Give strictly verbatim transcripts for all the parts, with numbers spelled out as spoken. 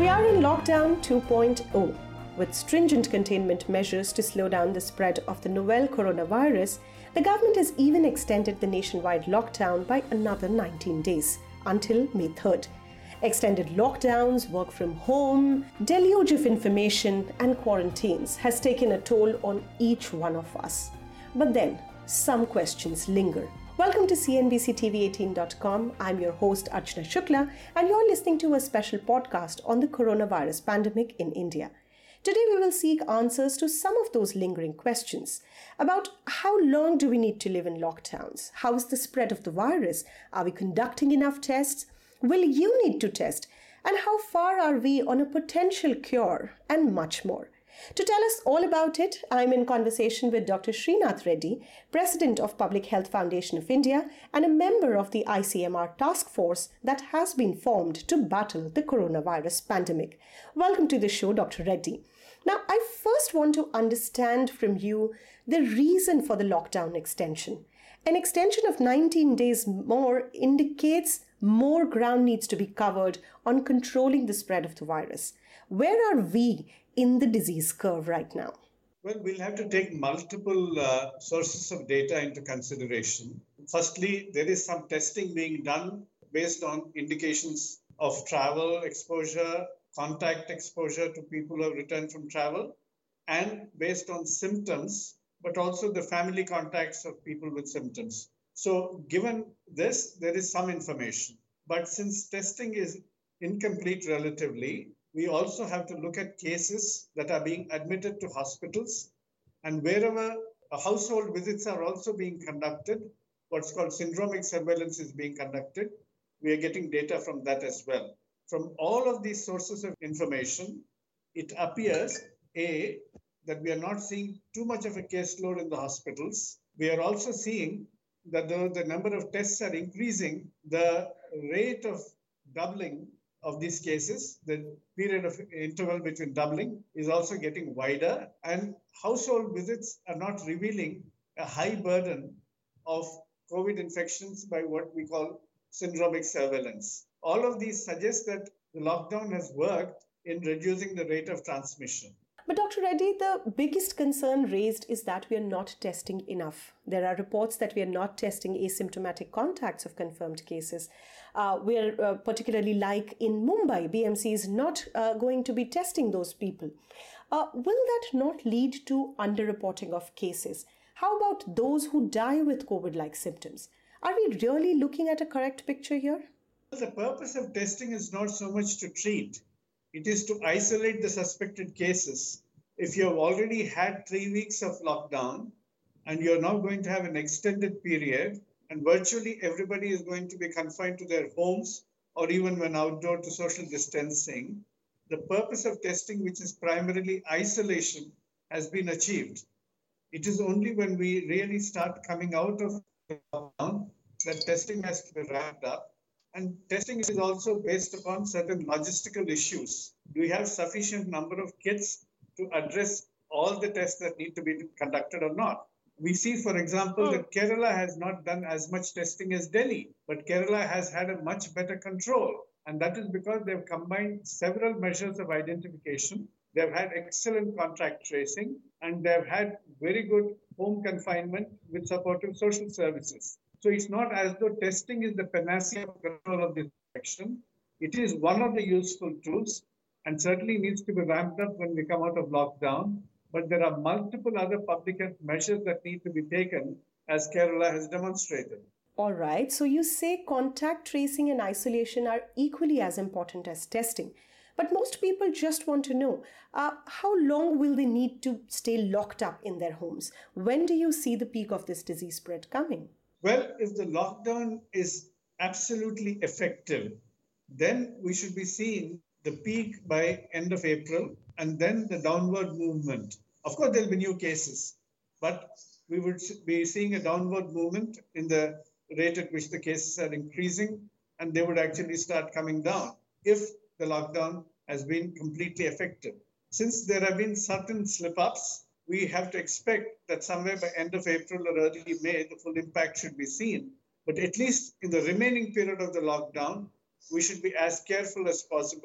are in lockdown two point oh. With stringent containment measures to slow down the spread of the novel coronavirus, the government has even extended the nationwide lockdown by another nineteen days, until May third. Extended lockdowns, work from home, deluge of information and quarantines has taken a toll on each one of us. But then, some questions linger. Welcome to C N B C T V eighteen dot com. I'm your host Archana Shukla and you're listening to a special podcast on the coronavirus pandemic in India. Today we will seek answers to some of those lingering questions about how long do we need to live in lockdowns? How is the spread of the virus? Are we conducting enough tests? Will you need to test? And how far are we on a potential cure? And much more. To tell us all about it, I'm in conversation with Doctor Srinath Reddy, President of Public Health Foundation of India and a member of the I C M R task force that has been formed to battle the coronavirus pandemic. Welcome to the show, Doctor Reddy. Now, I first want to understand from you the reason for the lockdown extension. An extension of nineteen days more indicates more ground needs to be covered on controlling the spread of the virus. Where are we in the disease curve right now? Well, we'll have to take multiple uh, sources of data into consideration. Firstly, there is some testing being done based on indications of travel exposure, contact exposure to people who have returned from travel, and based on symptoms, but also the family contacts of people with symptoms. So given this, there is some information. But since testing is incomplete relatively, we also have to look at cases that are being admitted to hospitals, and wherever household visits are also being conducted, what's called syndromic surveillance is being conducted. We are getting data from that as well. From all of these sources of information, it appears, A, that we are not seeing too much of a caseload in the hospitals. We are also seeing that though the number of tests are increasing, the rate of doubling of these cases, the period of interval between doubling is also getting wider, and household visits are not revealing a high burden of COVID infections by what we call syndromic surveillance. All of these suggest that the lockdown has worked in reducing the rate of transmission. But Doctor Reddy, the biggest concern raised is that we are not testing enough. There are reports that we are not testing asymptomatic contacts of confirmed cases. Uh, we are uh, particularly like in Mumbai, B M C is not uh, going to be testing those people. Uh, will that not lead to underreporting of cases? How about those who die with COVID-like symptoms? Are we really looking at a correct picture here? The purpose of testing is not so much to treat. It is to isolate the suspected cases. If you have already had three weeks of lockdown and you're now going to have an extended period and virtually everybody is going to be confined to their homes or even when outdoor to social distancing, the purpose of testing, which is primarily isolation, has been achieved. It is only when we really start coming out of lockdown that testing has to be ramped up. And testing is also based upon certain logistical issues. Do we have sufficient number of kits to address all the tests that need to be conducted or not? We see, for example, oh. that Kerala has not done as much testing as Delhi, but Kerala has had a much better control. And that is because they've combined several measures of identification. They've had excellent contact tracing, and they've had very good home confinement with supportive social services. So it's not as though testing is the panacea of control of this infection. It is one of the useful tools and certainly needs to be ramped up when we come out of lockdown. But there are multiple other public health measures that need to be taken, as Kerala has demonstrated. All right. So you say contact tracing and isolation are equally as important as testing. But most people just want to know, uh, how long will they need to stay locked up in their homes? When do you see the peak of this disease spread coming? Well, if the lockdown is absolutely effective, then we should be seeing the peak by end of April and then the downward movement. Of course, there'll be new cases, but we would be seeing a downward movement in the rate at which the cases are increasing, and they would actually start coming down if the lockdown has been completely effective. Since there have been certain slip-ups, we have to expect that somewhere by end of April or early May, the full impact should be seen. But at least in the remaining period of the lockdown, we should be as careful as possible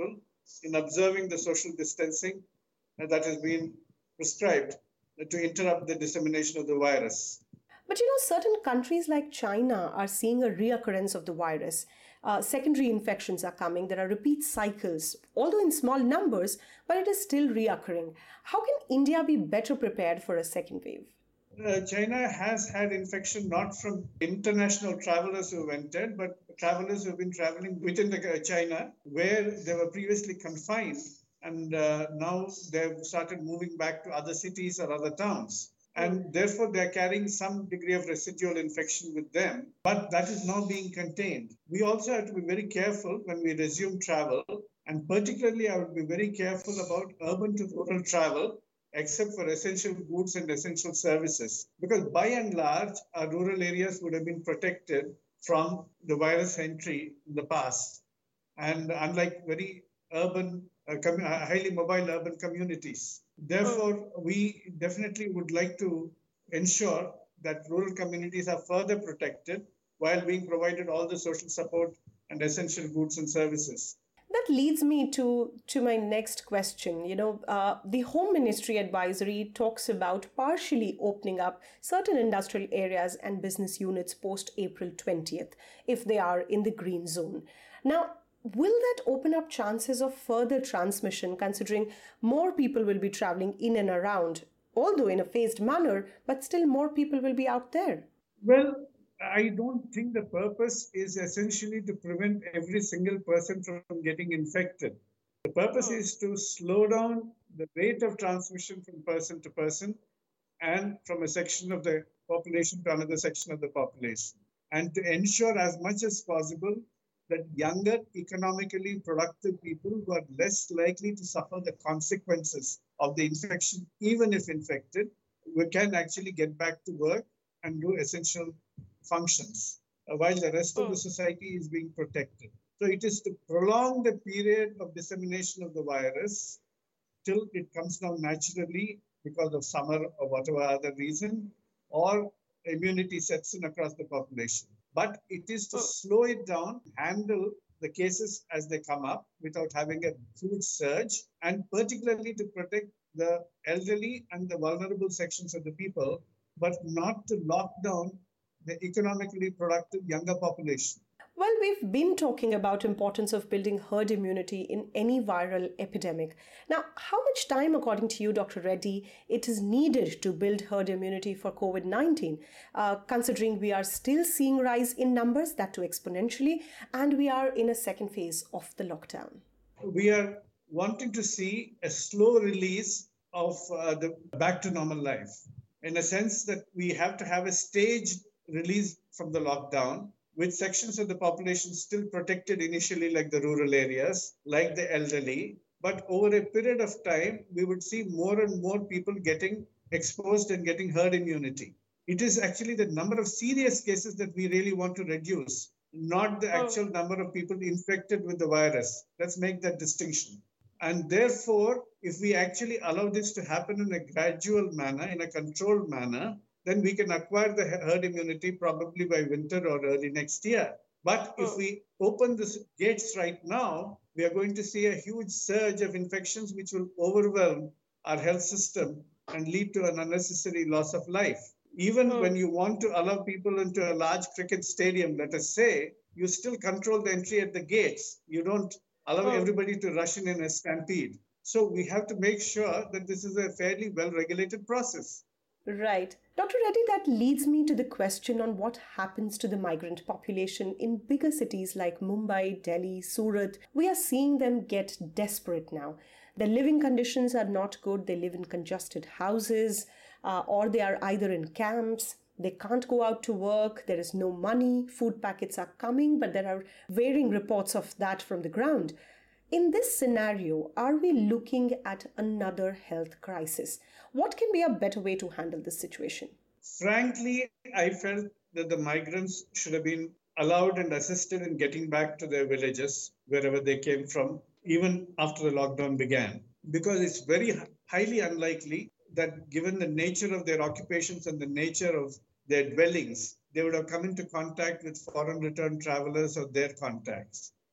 in observing the social distancing that has been prescribed to interrupt the dissemination of the virus. But you know, certain countries like China are seeing a reoccurrence of the virus. Uh, secondary infections are coming. There are repeat cycles, although in small numbers, but it is still reoccurring. How can India be better prepared for a second wave? Uh, China has had infection not from international travelers who entered, but travelers who have been traveling within the, uh, China, where they were previously confined, and uh, now they've started moving back to other cities or other towns. And therefore, they're carrying some degree of residual infection with them, but that is now being contained. We also have to be very careful when we resume travel, and particularly I would be very careful about urban to rural travel, except for essential goods and essential services. Because by and large, our rural areas would have been protected from the virus entry in the past. And unlike very urban, uh, com- highly mobile urban communities. Therefore, we definitely would like to ensure that rural communities are further protected while being provided all the social support and essential goods and services. That leads me to, to my next question. You know, uh, the Home Ministry advisory talks about partially opening up certain industrial areas and business units post April twentieth, if they are in the green zone. Now, will that open up chances of further transmission, considering more people will be traveling in and around, although in a phased manner, but still more people will be out there? Well, I don't think the purpose is essentially to prevent every single person from getting infected. The purpose is to slow down the rate of transmission from person to person and from a section of the population to another section of the population, and to ensure as much as possible that younger, economically productive people who are less likely to suffer the consequences of the infection, even if infected, we can actually get back to work and do essential functions, uh, while the rest of the society is being protected. So it is to prolong the period of dissemination of the virus till it comes down naturally because of summer or whatever other reason, or immunity sets in across the population. But it is to slow it down, handle the cases as they come up without having a huge surge, and particularly to protect the elderly and the vulnerable sections of the people, but not to lock down the economically productive younger population. Well, we've been talking about importance of building herd immunity in any viral epidemic. Now, how much time, according to you, Doctor Reddy, it is needed to build herd immunity for COVID nineteen, uh, considering we are still seeing rise in numbers, that too exponentially, and we are in a second phase of the lockdown? We are wanting to see a slow release of uh, the back to normal life, in a sense that we have to have a staged release from the lockdown, with sections of the population still protected initially, like the rural areas, like the elderly. But over a period of time, we would see more and more people getting exposed and getting herd immunity. It is actually the number of serious cases that we really want to reduce, not the actual number of people infected with the virus. Let's make that distinction. And therefore, if we actually allow this to happen in a gradual manner, in a controlled manner, then we can acquire the herd immunity probably by winter or early next year. But if we open the gates right now, we are going to see a huge surge of infections which will overwhelm our health system and lead to an unnecessary loss of life. Even mm. when you want to allow people into a large cricket stadium, let us say, you still control the entry at the gates. You don't allow mm. everybody to rush in in a stampede. So we have to make sure that this is a fairly well-regulated process. Right. Doctor Reddy, that leads me to the question on what happens to the migrant population in bigger cities like Mumbai, Delhi, Surat. We are seeing them get desperate now. Their living conditions are not good. They live in congested houses, uh, or they are either in camps. They can't go out to work. There is no money. Food packets are coming, but there are varying reports of that from the ground. In this scenario, are we looking at another health crisis? What can be a better way to handle this situation? Frankly, I felt that the migrants should have been allowed and assisted in getting back to their villages, wherever they came from, even after the lockdown began. Because it's very highly unlikely that, given the nature of their occupations and the nature of their dwellings, they would have come into contact with foreign returned travelers or their contacts.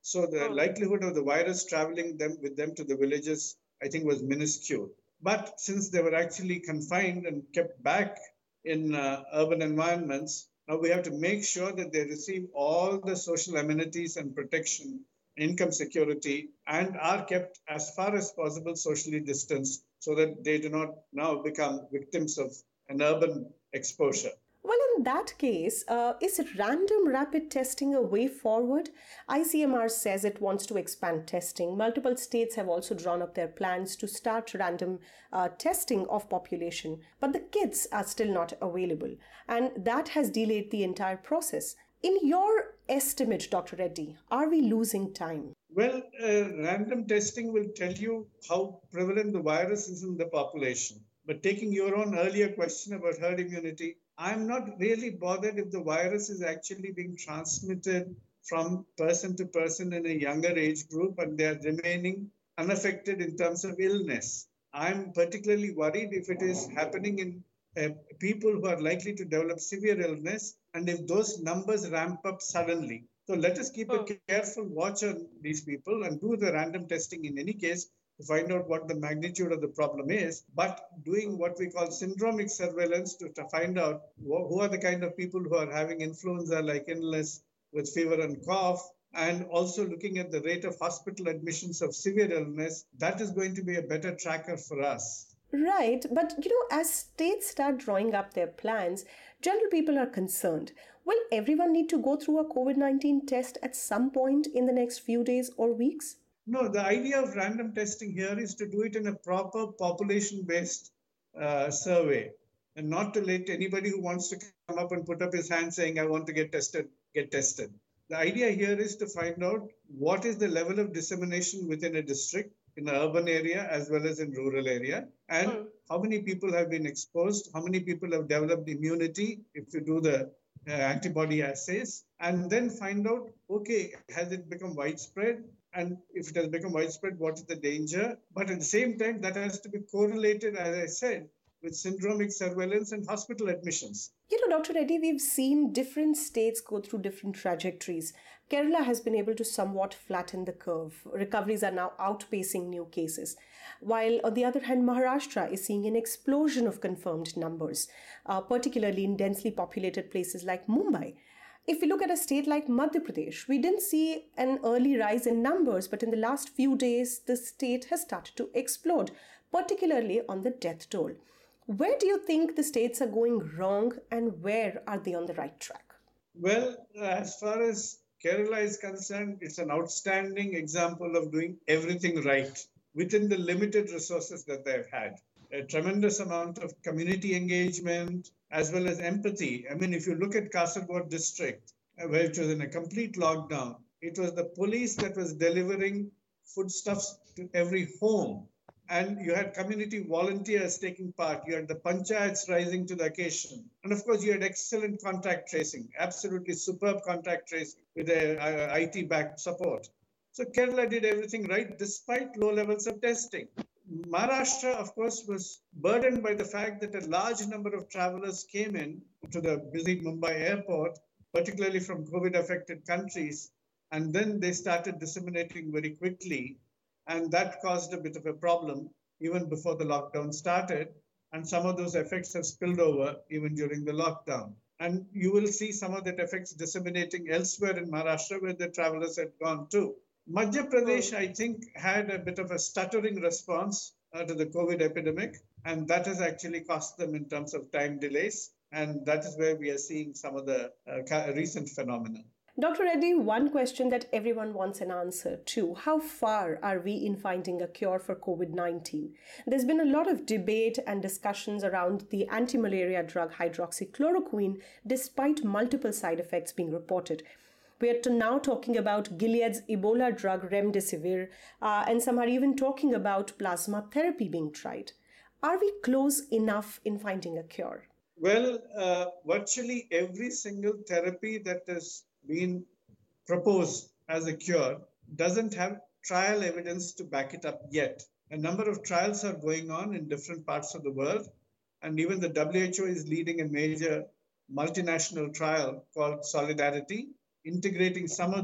So the Hmm. likelihood of the virus traveling them with them to the villages, I think, was minuscule. But since they were actually confined and kept back in uh, urban environments, now we have to make sure that they receive all the social amenities and protection, income security, and are kept as far as possible socially distanced so that they do not now become victims of an urban exposure. Well, in that case, uh, is random rapid testing a way forward? I C M R says it wants to expand testing. Multiple states have also drawn up their plans to start random uh, testing of population, but the kits are still not available, and that has delayed the entire process. In your estimate, Doctor Reddy, are we losing time? Well, uh, random testing will tell you how prevalent the virus is in the population. But taking your own earlier question about herd immunity, I'm not really bothered if the virus is actually being transmitted from person to person in a younger age group and they are remaining unaffected in terms of illness. I'm particularly worried if it is happening in uh, people who are likely to develop severe illness and if those numbers ramp up suddenly. So let us keep a careful watch on these people and do the random testing in any case to find out what the magnitude of the problem is, but doing what we call syndromic surveillance to, to find out wh- who are the kind of people who are having influenza-like illness with fever and cough, and also looking at the rate of hospital admissions of severe illness, that is going to be a better tracker for us. Right, but you know, as states start drawing up their plans, general people are concerned. Will everyone need to go through a COVID nineteen test at some point in the next few days or weeks? No, the idea of random testing here is to do it in a proper population based uh, survey and not to let anybody who wants to come up and put up his hand saying, I want to get tested, get tested. The idea here is to find out what is the level of dissemination within a district, in an urban area as well as in rural area, and mm. how many people have been exposed, how many people have developed immunity if you do the uh, antibody assays, and then find out, okay, has it become widespread? And if it has become widespread, what is the danger? But at the same time, that has to be correlated, as I said, with syndromic surveillance and hospital admissions. You know, Doctor Reddy, we've seen different states go through different trajectories. Kerala has been able to somewhat flatten the curve. Recoveries are now outpacing new cases. While, on the other hand, Maharashtra is seeing an explosion of confirmed numbers, uh, particularly in densely populated places like Mumbai. If we look at a state like Madhya Pradesh, we didn't see an early rise in numbers, but in the last few days, the state has started to explode, particularly on the death toll. Where do you think the states are going wrong and where are they on the right track? Well, as far as Kerala is concerned, it's an outstanding example of doing everything right within the limited resources that they've had. A tremendous amount of community engagement as well as empathy. I mean, if you look at Kasaragod district, where it was in a complete lockdown, it was the police that was delivering foodstuffs to every home. And you had community volunteers taking part. You had the panchayats rising to the occasion. And of course, you had excellent contact tracing, absolutely superb contact tracing with a, a I T-backed support. So Kerala did everything right despite low levels of testing. Maharashtra, of course, was burdened by the fact that a large number of travelers came in to the busy Mumbai airport, particularly from COVID-affected countries, and then they started disseminating very quickly, and that caused a bit of a problem even before the lockdown started, and some of those effects have spilled over even during the lockdown. And you will see some of that effects disseminating elsewhere in Maharashtra where the travelers had gone to. Madhya Pradesh, I think, had a bit of a stuttering response uh, to the COVID epidemic, and that has actually cost them in terms of time delays. And that is where we are seeing some of the uh, recent phenomena. Doctor Reddy, one question that everyone wants an answer to. How far are we in finding a cure for COVID nineteen? There's been a lot of debate and discussions around the anti-malaria drug hydroxychloroquine, despite multiple side effects being reported. We are now talking about Gilead's Ebola drug Remdesivir, uh, and some are even talking about plasma therapy being tried. Are we close enough in finding a cure? Well, uh, virtually every single therapy that has been proposed as a cure doesn't have trial evidence to back it up yet. A number of trials are going on in different parts of the world, and even the W H O is leading a major multinational trial called Solidarity, integrating some of the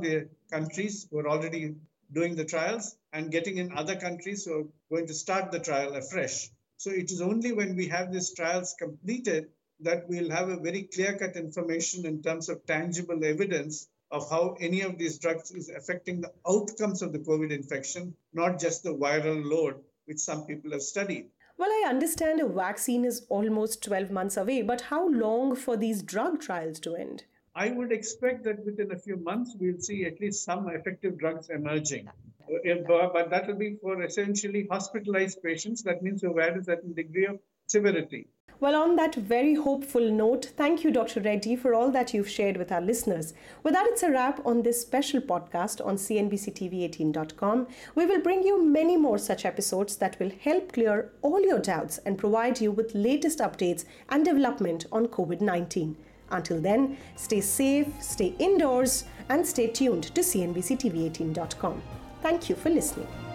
countries who are already doing the trials and getting in other countries who are going to start the trial afresh. So it is only when we have these trials completed that we'll have a very clear-cut information in terms of tangible evidence of how any of these drugs is affecting the outcomes of the COVID infection, not just the viral load, which some people have studied. Well, I understand a vaccine is almost twelve months away, but how long for these drug trials to end? I would expect that within a few months, we'll see at least some effective drugs emerging. But that will be for essentially hospitalized patients. That means who had a certain degree of severity. Well, on that very hopeful note, thank you, Doctor Reddy, for all that you've shared with our listeners. With that, it's a wrap on this special podcast on C N B C T V eighteen dot com. We will bring you many more such episodes that will help clear all your doubts and provide you with latest updates and development on COVID nineteen. Until then, stay safe, stay indoors, and stay tuned to C N B C T V eighteen dot com. Thank you for listening.